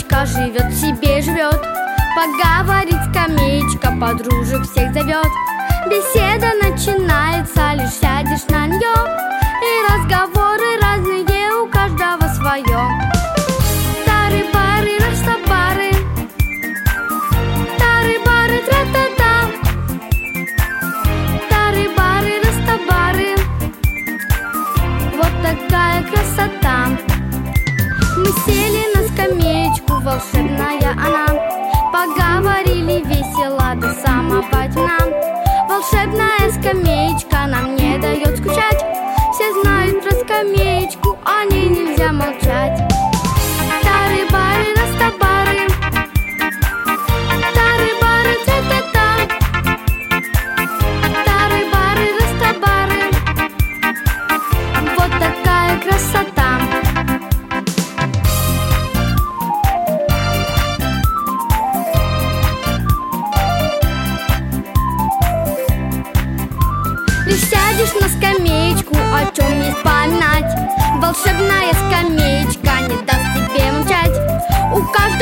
скамеечка живет себе, живет. Поговорить скамеечка, подружек всех зовет. Беседа начинается, лишь сядешь на нее, и разговоры разные, у каждого свое. Тары-бары, растабары, тары-бары, тра-та-та. Тары-бары, растабары, вот такая красота. Мы сели на скамеечку, волшебная она. Поговорили весело до самого дна. Волшебная скамеечка нам не дает скучать. Все знают про скамеечку, о ней нельзя молчать. Тары-бары, растабары, тары-бары, тра-та-та. Тары-бары, растабары, вот такая красота. Лишь сядешь на скамеечку, о чем не вспоминать. Волшебная скамеечка не даст тебе молчать. У каждого